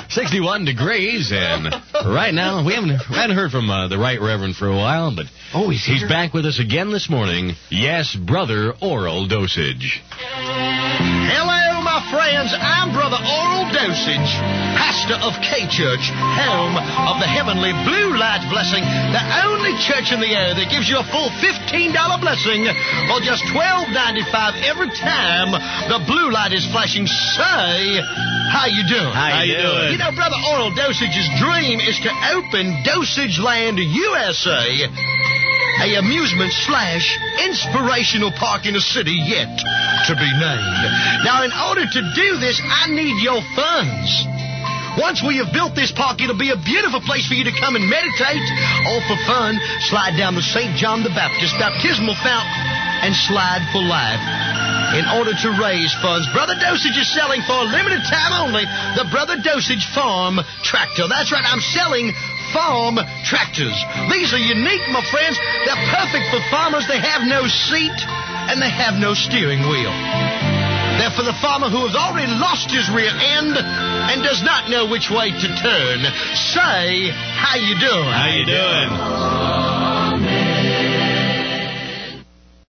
61 degrees, and right now, we haven't heard from the Right Reverend for a while, but he's back with us again this morning. Yes, Brother Oral Dosage. Hello, my friends. I'm Brother Oral Dosage, pastor of K-Church, home of the heavenly blue light blessing, the only church in the area that gives you a full $15 blessing for just $12.95 every time the blue light is flashing. Say, how you doing? How you doing? You know, Brother Oral Dosage's dream is to open Dosage Land USA, a amusement/inspirational park in a city yet to be named. Now, in order to do this, I need your funds. Once we have built this park, it'll be a beautiful place for you to come and meditate. All for fun, slide down the St. John the Baptist baptismal fountain and slide for life. In order to raise funds, Brother Dosage is selling for a limited time only the Brother Dosage Farm Tractor. That's right, I'm selling farm tractors. These are unique, my friends. They're perfect for farmers. They have no seat and they have no steering wheel. They're for the farmer who has already lost his rear end and does not know which way to turn. Say, how you doing? How you doing?